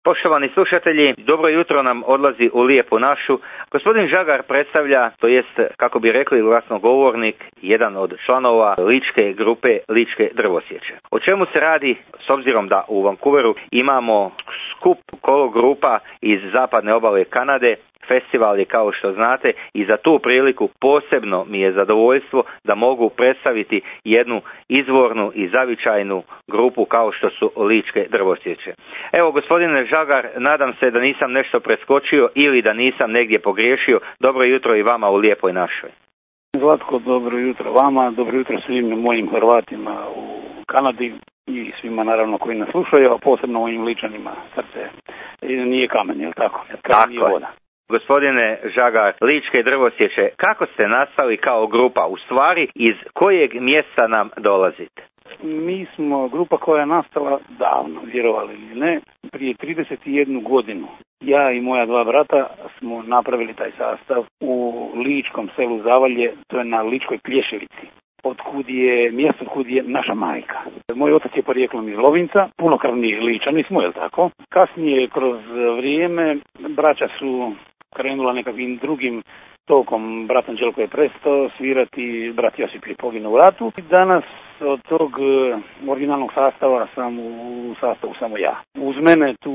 Poštovani slušatelji, dobro jutro nam odlazi u Lijepu našu. Gospodin Žagar predstavlja, to jest, kako bi rekli glasnogovornik, jedan od članova ličke grupe Ličke drvosječe. O čemu se radi, s obzirom da u Vancouveru imamo skup kologrupa iz zapadne obale Kanade. Festival je, kao što znate, i za tu priliku posebno mi je zadovoljstvo da mogu predstaviti jednu izvornu i zavičajnu grupu kao što su Ličke drvosječe. Evo, gospodine Žagar, nadam se da nisam nešto preskočio ili da nisam negdje pogriješio. Dobro jutro i vama u Lijepoj našoj. Zlatko, dobro jutro vama, dobro jutro svim mojim Hrvatima u Kanadi i svima naravno koji nas slušaju, a posebno mojim Ličanima. Srce nije kamen, jel tako? Kamen je voda. Gospodine Žagar, Ličke drvosječe, kako ste nastali kao grupa? U stvari, iz kojeg mjesta nam dolazite? Mi smo grupa koja je nastala davno, vjerovali ili ne, prije 31 godinu. Ja i moja dva brata smo napravili taj sastav u ličkom selu Zavalje, to je na Ličkoj Plješevici. Mjesto otkud je naša majka. Moj otac je porijeklom iz Lovinca, punokrvni Ličani smo, jel tako? Kasnije, kroz vrijeme, braća su krenula nekakvim drugim tokom. Brat Anđelko je prestao svirati, brat Josip je poginuo u ratu. Danas od tog originalnog sastava sam u sastavu samo ja. Uz mene tu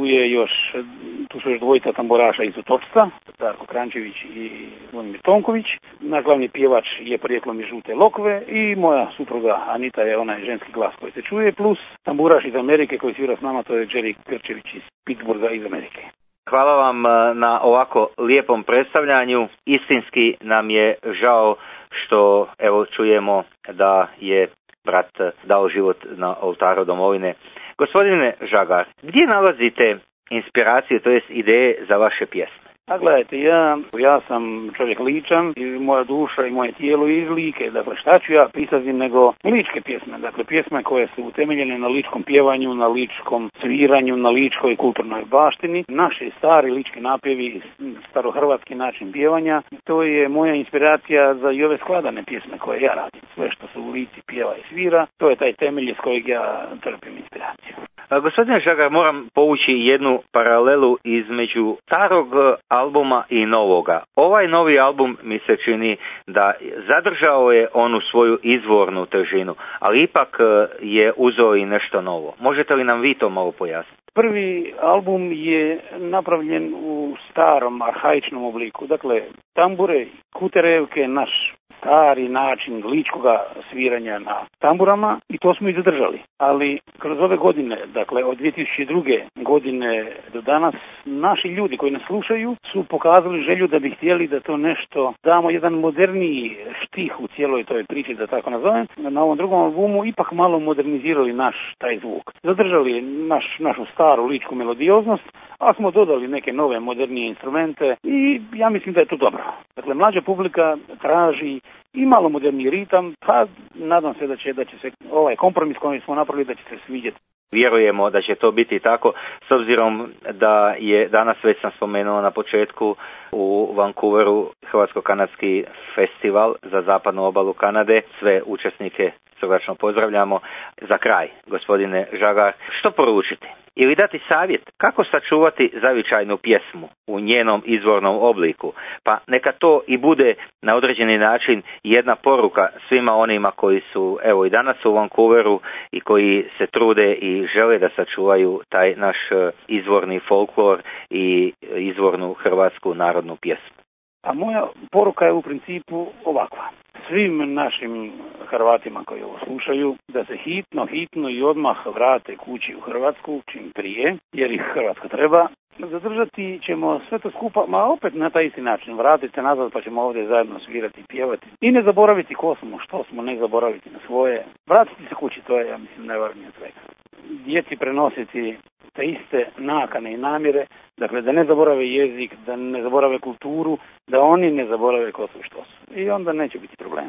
su još dvojica tamburaša iz Otočca, Darko Krančević i Zvonimir Tonković. Naš glavni pjevač je porijeklom iz Žute Lokve i moja supruga Anita je onaj ženski glas koji se čuje, plus tamburaš iz Amerike koji svira s nama, to je Jerry Krčević iz Pittsburgha iz Amerike. Hvala vam na ovako lijepom predstavljanju. Istinski nam je žao što evo čujemo da je brat dao život na oltaru domovine. Gospodine Žagar, gdje nalazite inspiraciju, to jest ideje za vaše pjesme? A gledajte, ja sam čovjek Ličan i moja duša i moje tijelo iz Like. Dakle, šta ću ja pisati nego ličke pjesme? Dakle, pjesme koje su utemeljene na ličkom pjevanju, na ličkom sviranju, na ličkoj kulturnoj baštini. Naši stari lički napjevi, starohrvatski način pjevanja, to je moja inspiracija za i ove skladane pjesme koje ja radim. Sve što se u Lici pjeva i svira, to je taj temelj iz kojeg ja trpim inspiraciju. Gospodine Žagar, moram povući jednu paralelu između starog albuma i novoga. Ovaj novi album mi se čini da zadržao je onu svoju izvornu težinu, ali ipak je uzeo i nešto novo. Možete li nam vi to malo pojasniti? Prvi album je napravljen u starom, arhaičnom obliku. Dakle, tambure, kuterevke, naš stari način ličkoga sviranja na tamburama i to smo i zadržali. Ali kroz ove godine, dakle od 2002. godine do danas, naši ljudi koji nas slušaju su pokazali želju da bi htjeli da to nešto damo jedan moderniji štih u cijeloj toj priči, da tako nazovem. Na ovom drugom albumu ipak malo modernizirali naš taj zvuk. Zadržali našu staru ličku melodioznost, a smo dodali neke nove modernije instrumente i ja mislim da je to dobro. Dakle, mlađa publika traži i malo moderniji ritam, pa nadam se da će se ovaj kompromis koji smo napravili da će se svidjeti. Vjerujemo da će to biti tako, s obzirom da je danas, već sam spomenuo na početku, u Vancouveru Hrvatsko-kanadski festival za zapadnu obalu Kanade. Sve učesnike srdačno pozdravljamo. Za kraj, gospodine Žagar, što poručiti? Ili dati savjet kako sačuvati zavičajnu pjesmu u njenom izvornom obliku? Pa neka to i bude na određeni način jedna poruka svima onima koji su evo i danas u Vancouveru i koji se trude i žele da sačuvaju taj naš izvorni folklor i izvornu hrvatsku narodnu pjesmu. A moja poruka je u principu ovakva. Svim našim Hrvatima koji ovo slušaju da se hitno i odmah vrate kući u Hrvatsku čim prije, jer ih Hrvatska treba. Zadržati ćemo sve to skupa, ma opet na taj isti način. Vratiti se nazad pa ćemo ovdje zajedno svirati i pjevati. I ne zaboraviti ko smo, što smo, ne zaboraviti na svoje. Vratiti se kući, to je, ja mislim, najvažnije svega. Djeci prenositi te iste nakane i namjere, dakle da ne zaborave jezik, da ne zaborave kulturu, da oni ne zaborave ko su i što su. I onda neće biti problema.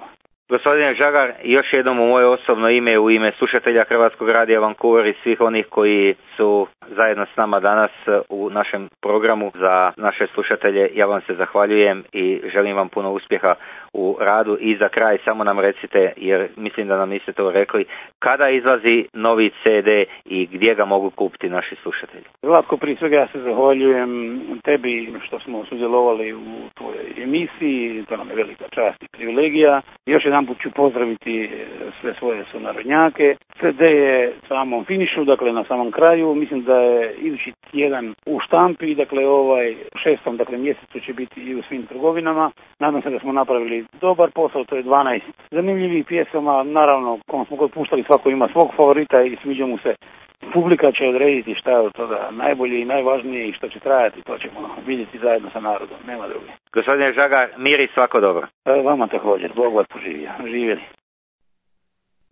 Gospodine Žagar, još jednom u moje osobno ime, u ime slušatelja Hrvatskog radija Vancouver i svih onih koji su zajedno s nama danas u našem programu za naše slušatelje, ja vam se zahvaljujem i želim vam puno uspjeha u radu. I za kraj samo nam recite, jer mislim da nam niste to rekli, kada izlazi novi CD i gdje ga mogu kupiti naši slušatelji? Zlatko, prije svega ja se zahvaljujem tebi što smo sudjelovali u tvojoj emisiji, to nam je velika čast i privilegija. Još jedan put ću pozdraviti sve svoje sunarodnjake. CD je u samom finišu, dakle na samom kraju. Mislim da je idući tjedan u štampi, dakle 6. mjesecu će biti i u svim trgovinama. Nadam se da smo napravili dobar posao, to je 12 zanimljivih pjesama. Naravno, kom smo god puštali, svako ima svog favorita i sviđa mu se. Publika će odrediti šta je od toga najbolje i najvažnije i što će trajati, to ćemo vidjeti zajedno sa narodom, nema druge. Gospodine Žagar, mir i svako dobro. Vama također, Bog vas poživio. Živjeli.